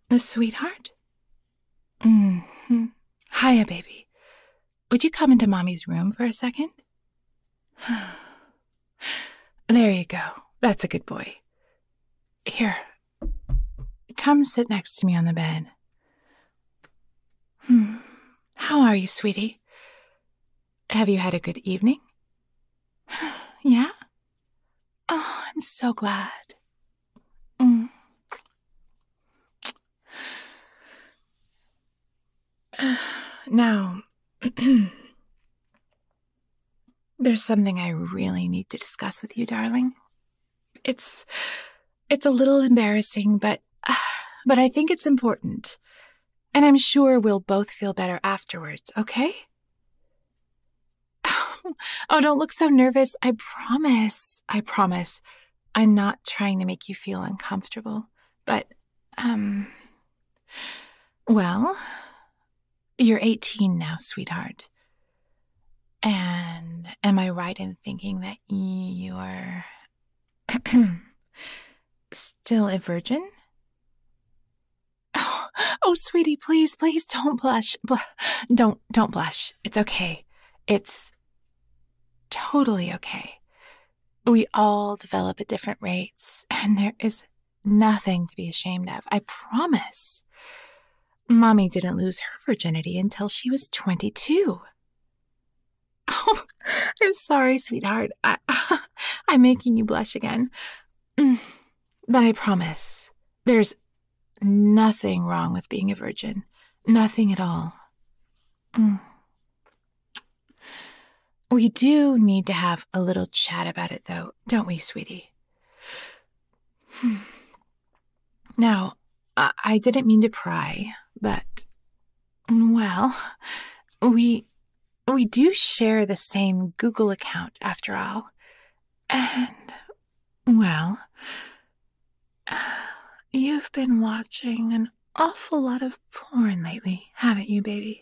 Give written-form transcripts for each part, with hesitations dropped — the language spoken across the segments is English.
The sweetheart? Mm-hmm. Hiya, baby. Would you come into Mommy's room for a second? There you go. That's a good boy. Here, come sit next to me on the bed. How are you, sweetie? Have you had a good evening? Yeah? Oh, I'm so glad. Now, there's something I really need to discuss with you, darling. It's a little embarrassing, but I think it's important. And I'm sure we'll both feel better afterwards, okay? Oh, don't look so nervous. I promise. I'm not trying to make you feel uncomfortable. But, well, you're 18 now, sweetheart. And am I right in thinking that you're still a virgin? Oh, sweetie, please don't blush. Don't blush. It's okay. It's totally okay. We all develop at different rates, and there is nothing to be ashamed of. I promise. Mommy didn't lose her virginity until she was 22. Oh, I'm sorry, sweetheart. I'm making you blush again. But I promise, there's nothing wrong with being a virgin. Nothing at all. We do need to have a little chat about it, though, don't we, sweetie? Now, I didn't mean to pry, but, well, we do share the same Google account, after all. And, well, you've been watching an awful lot of porn lately, haven't you, baby?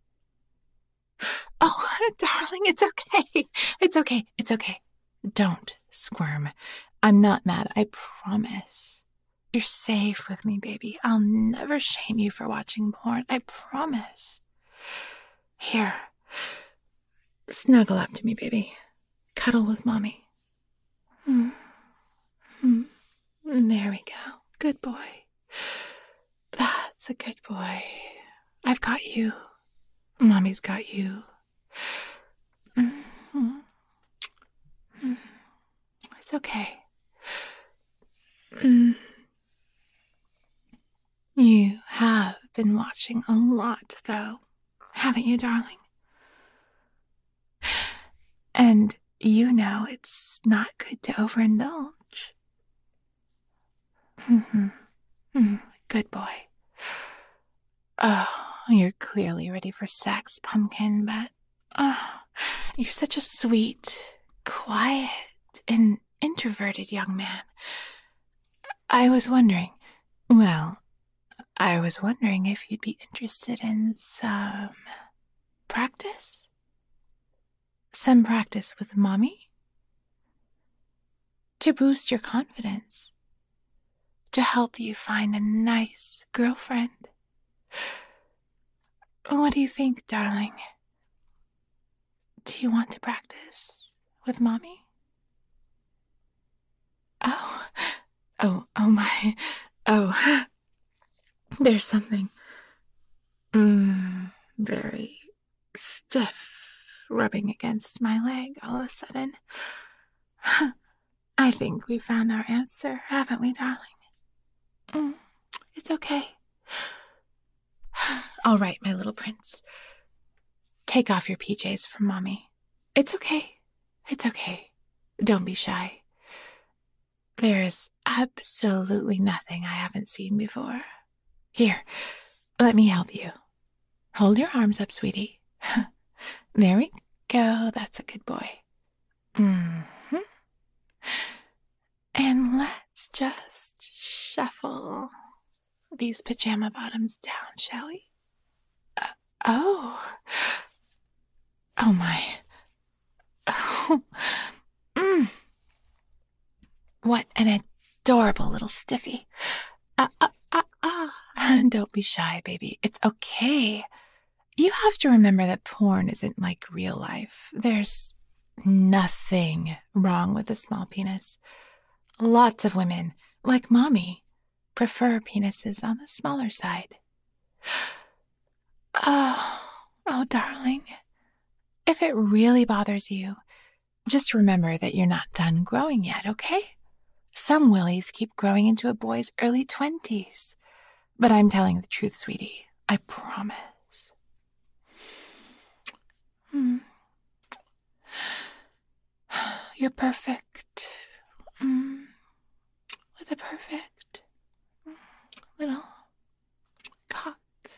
Oh, darling, it's okay. It's okay. Don't squirm. I'm not mad, I promise. You're safe with me, baby. I'll never shame you for watching porn. I promise. Here. Snuggle up to me, baby. Cuddle with Mommy. There we go. Good boy. That's a good boy. I've got you. Mommy's got you. It's okay. You have been watching a lot, though, haven't you, darling? And you know it's not good to overindulge. Good boy. Oh, you're clearly ready for sex, Pumpkin, but you're such a sweet, quiet, and introverted young man. I was wondering if you'd be interested in some practice? Some practice with Mommy? To boost your confidence. To help you find a nice girlfriend. What do you think, darling? Do you want to practice with Mommy? Oh my. Oh, there's something very stiff rubbing against my leg all of a sudden. I think we found our answer, haven't we, darling? It's okay. All right, my little prince. Take off your PJs for Mommy. It's okay. Don't be shy. There's absolutely nothing I haven't seen before. Here, let me help you. Hold your arms up, sweetie. There we go. That's a good boy. And let's just shuffle these pajama bottoms down, shall we? Oh my. What an adorable little stiffy. Don't be shy, baby. It's okay. You have to remember that porn isn't like real life. There's nothing wrong with a small penis. Lots of women, like Mommy, prefer penises on the smaller side. Oh, darling. If it really bothers you, just remember that you're not done growing yet, okay? Some willies keep growing into a boy's early 20s. But I'm telling the truth, sweetie. I promise. You're perfect. With a perfect little cock.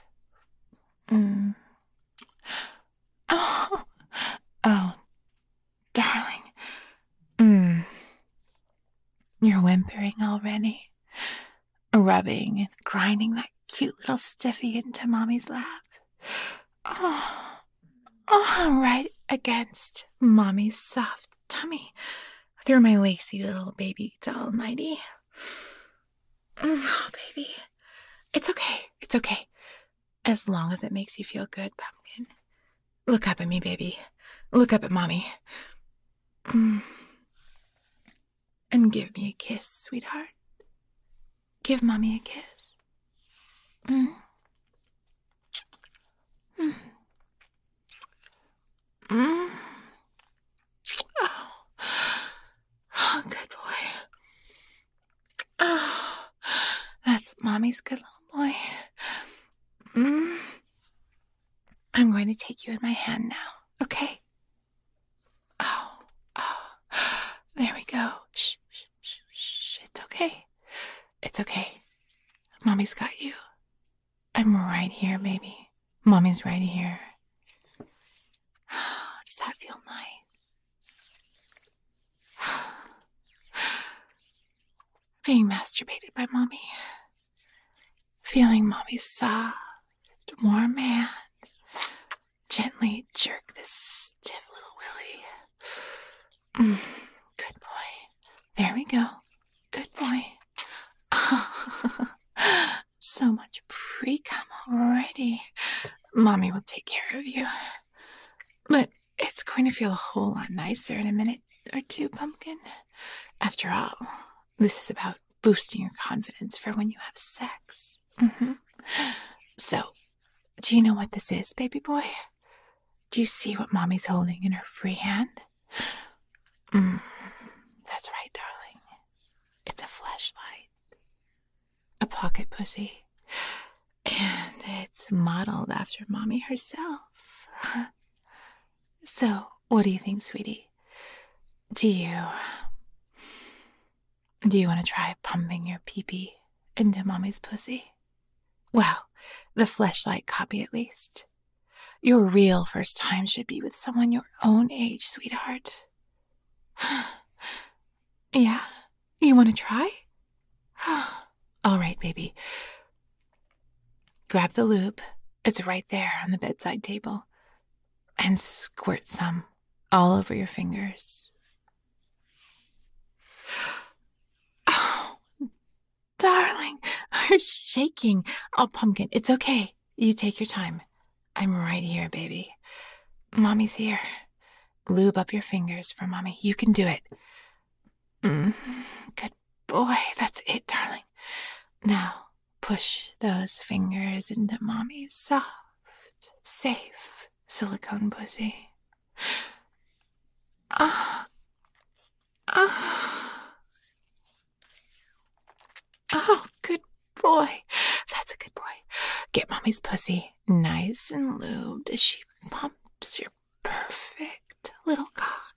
Oh, darling. You're whimpering already. Rubbing and grinding that cute little stiffy into Mommy's lap. Oh, right against Mommy's soft tummy through my lacy little baby doll nightie. Oh, baby. It's okay. It's okay. As long as it makes you feel good, Pumpkin. Look up at me, baby. Look up at Mommy. And give me a kiss, sweetheart. Give Mommy a kiss. Oh, good boy. Oh, that's Mommy's good little boy. I'm going to take you in my hand now, okay? Oh, there we go. Shh. It's okay. It's okay. Mommy's got you. I'm right here, baby. Mommy's right here. Does that feel nice? Being masturbated by Mommy. Feeling Mommy's soft, warm hand gently jerk this stiff little willy. Good boy. There we go. Good boy. So much pre-cum already. Mommy will take care of you. But it's going to feel a whole lot nicer in a minute or two, Pumpkin. After all, this is about boosting your confidence for when you have sex. So, do you know what this is, baby boy? Do you see what Mommy's holding in her free hand? That's right, darling. It's a fleshlight. A pocket pussy. And it's modeled after Mommy herself. So, what do you think, sweetie? Do you want to try pumping your pee-pee into Mommy's pussy? Well, the fleshlight copy at least. Your real first time should be with someone your own age, sweetheart. Yeah? You want to try? All right, baby. Grab the lube. It's right there on the bedside table. And squirt some all over your fingers. Oh, darling, you're shaking. Oh, Pumpkin, it's okay. You take your time. I'm right here, baby. Mommy's here. Lube up your fingers for Mommy. You can do it. Good boy. That's it, darling. Now, push those fingers into Mommy's soft, safe silicone pussy. Oh, good boy. That's a good boy. Get Mommy's pussy nice and lubed as she pumps your perfect little cock.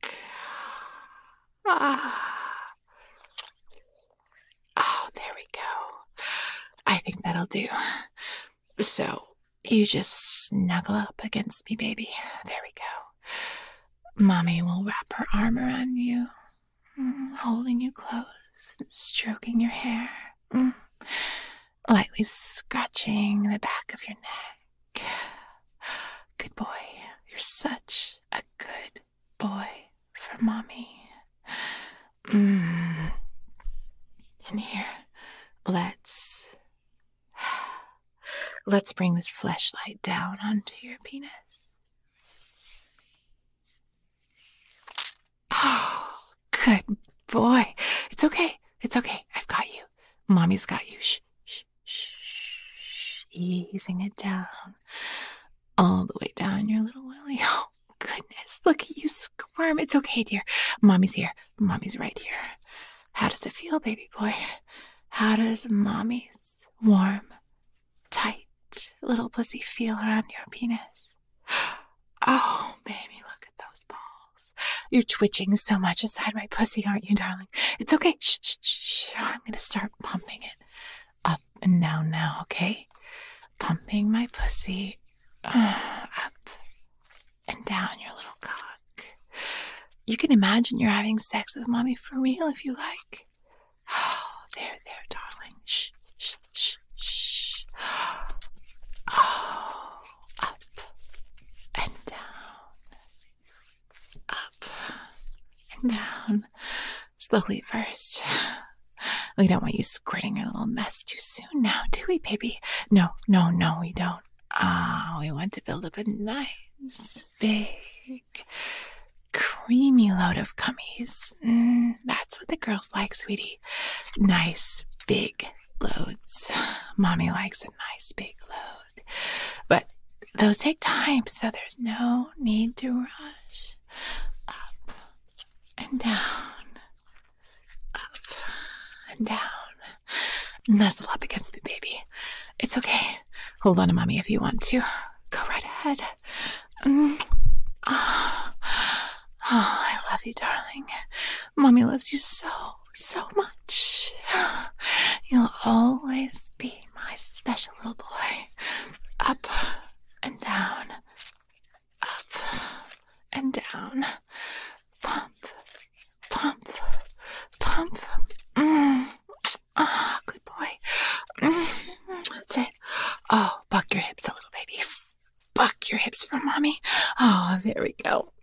Oh, there we go. I think that'll do. So, you just snuggle up against me, baby. There we go. Mommy will wrap her arm around you, holding you close and stroking your hair, lightly scratching the back of your neck. Good boy. You're such a good boy for Mommy. And here, let's let's bring this fleshlight down onto your penis. Oh, good boy. It's okay. It's okay. I've got you. Mommy's got you. Shh, shh, shh. Easing it down. All the way down your little willy. Oh, goodness. Look at you squirm. It's okay, dear. Mommy's here. Mommy's right here. How does it feel, baby boy? How does mommy's warm, tight little pussy feel around your penis? Oh, baby, look at those balls. You're twitching so much inside my pussy, aren't you, darling? It's okay. Shh, shh, shh. I'm going to start pumping it up and down now, okay? Pumping my pussy up and down your little cock. You can imagine you're having sex with mommy for real if you like. Oh, there, darling. Shh, shh, shh, shh. Oh, up and down. Up and down. Slowly first. We don't want you squirting your little mess too soon now, do we, baby? No, we don't. We want to build up a nice, big, creamy load of cummies. That's what the girls like, sweetie. Nice, big loads. Mommy likes a nice, big load. But those take time, so there's no need to rush. Up and down. Up and down. Nuzzle up against me, baby. It's okay. Hold on to mommy if you want to. Go right ahead. Oh, I love you, darling. Mommy loves you so much. You'll always be my special little boy. Up and down. Up and down. Pump, pump, pump. Good boy. That's it. Oh, buck your hips a little, baby. Buck your hips for mommy. Oh, there we go.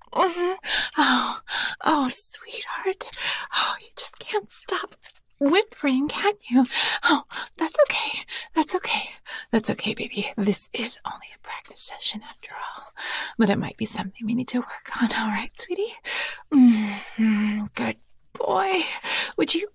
Oh, sweetheart. Oh, you just can't stop whimpering, can you? Oh, that's okay. That's okay, baby. This is only a practice session after all. But it might be something we need to work on, all right, sweetie? Good boy. Would you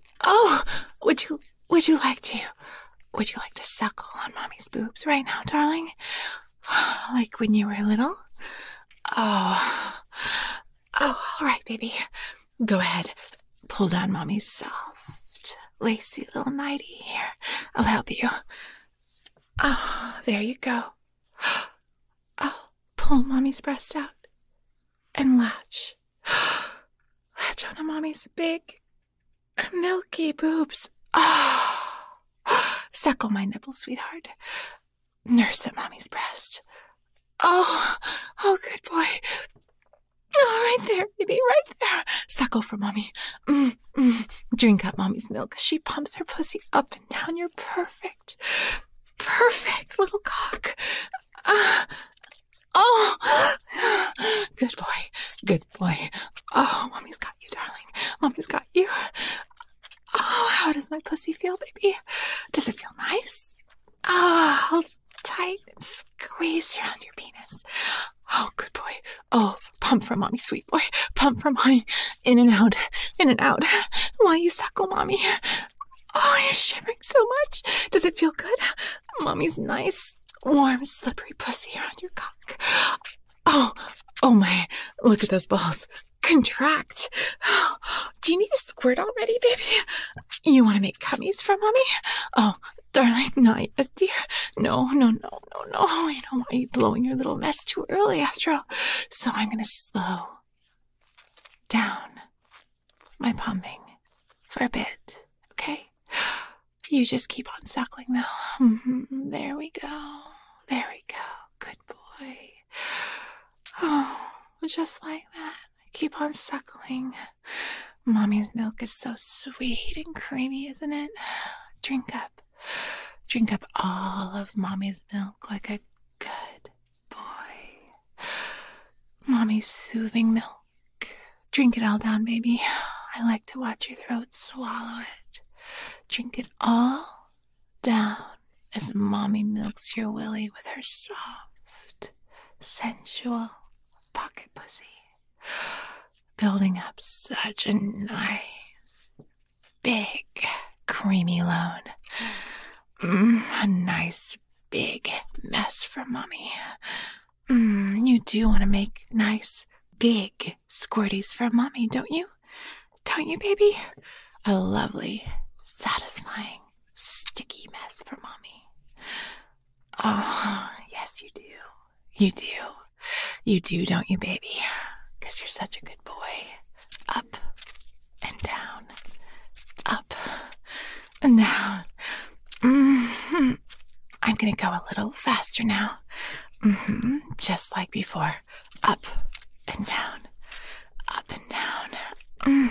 like to suckle on mommy's boobs right now, darling? Like when you were little? Oh, all right, baby. Go ahead. Pull down mommy's soft, lacy little nightie here. I'll help you. Oh, there you go. Oh, pull mommy's breast out and latch. Latch onto mommy's big, milky boobs. Oh, suckle my nipple, sweetheart. Nurse at mommy's breast. Oh, good boy. Oh, right there, baby, right there. Suckle for mommy. Drink up mommy's milk as she pumps her pussy up and down your perfect little cock. Good boy. Oh, mommy's got you, darling. Mommy's got you. Oh, how does my pussy feel, baby? Does it feel nice? I'll tight and squeeze around your penis. Oh, good boy. Oh, pump for mommy, sweet boy. Pump for mommy. In and out. While you suckle mommy. Oh, you're shivering so much. Does it feel good? Mommy's nice, warm, slippery pussy around your cock. Oh my. Look at those balls. Contract. Do you need to squirt already, baby? You want to make cummies for mommy? Oh, darling, not yet, dear. No. You don't want you blowing your little mess too early after all. So I'm going to slow down my pumping for a bit, okay? You just keep on suckling, though. There we go. Good boy. Oh, just like that. Keep on suckling. Mommy's milk is so sweet and creamy, isn't it? Drink up. Drink up all of mommy's milk like a good boy. Mommy's soothing milk. Drink it all down, baby. I like to watch your throat swallow it. Drink it all down as Mommy milks your willy with her soft, sensual pocket pussy, building up such a nice, big, creamy load. A nice, big mess for Mommy. You do want to make nice, big squirties for Mommy, don't you? Don't you, baby? A lovely, satisfying, sticky mess for Mommy. Oh, yes, you do. You do. You do, don't you, baby? Because you're such a good boy. Up and down. Up and down. I'm going to go a little faster now. Just like before. Up and down. Up and down.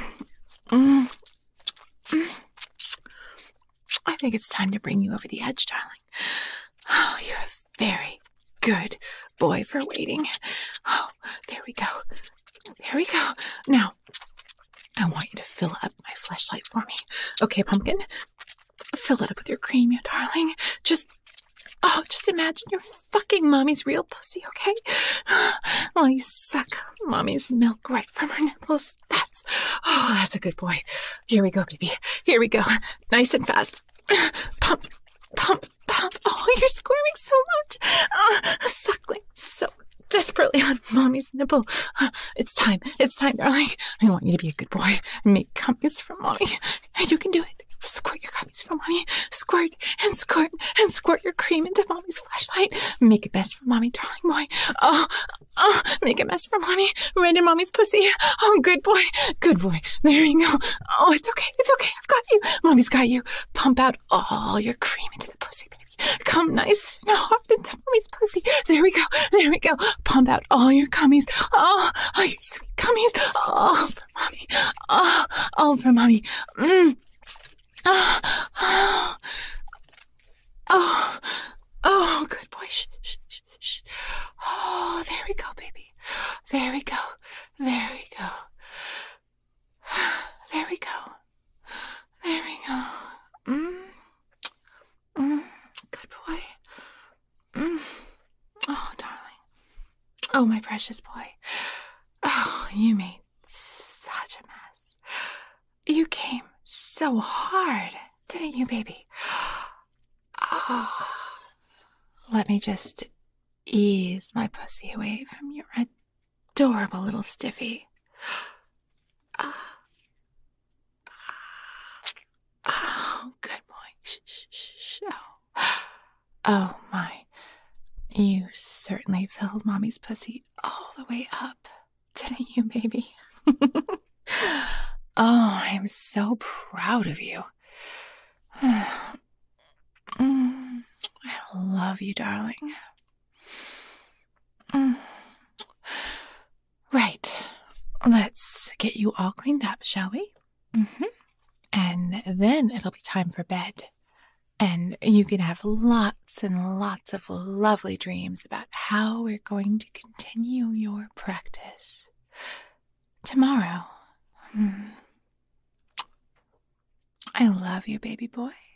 I think it's time to bring you over the edge, darling. Oh, you're a very good boy for waiting. Oh, there we go. There we go. Now, I want you to fill up my fleshlight for me. Okay, Pumpkin? Fill it up with your cream, you darling. Just imagine you're fucking Mommy's real pussy, okay? While you suck Mommy's milk right from her nipples. That's a good boy. Here we go, baby. Here we go. Nice and fast. Pump, pump, pump. Oh, you're squirming so much. Suckling so desperately on Mommy's nipple. It's time, darling. I want you to be a good boy and make cummies for Mommy. You can do it. Squirt your cummies for Mommy. Squirt and squirt and squirt your cream into Mommy's fleshlight. Make a mess for Mommy, darling boy. Oh, make a mess for Mommy. Right in Mommy's pussy. Oh, good boy. Good boy. There you go. Oh, it's okay. It's okay. I've got you. Mommy's got you. Pump out all your cream into the pussy, baby. Come nice and hard into Mommy's pussy. There we go. There we go. Pump out all your cummies. Oh, your sweet cummies. Oh, for Mommy. Oh, all for Mommy. Oh, good boy. Shh, shh, shh, shh. Oh, there we go, baby. There we go. There we go. There we go. There we go. Good boy. Oh, darling. Oh, my precious boy. Oh, you made such a mess. You came so hard, didn't you, baby? Oh, let me just ease my pussy away from your adorable little stiffy. Oh, good boy. Shh, shh, shh. Oh, my. You certainly filled Mommy's pussy all the way up, didn't you, baby? Oh, I'm so proud of you. I love you, darling. Right. Let's get you all cleaned up, shall we? And then it'll be time for bed. And you can have lots and lots of lovely dreams about how we're going to continue your practice tomorrow. I love you, baby boy.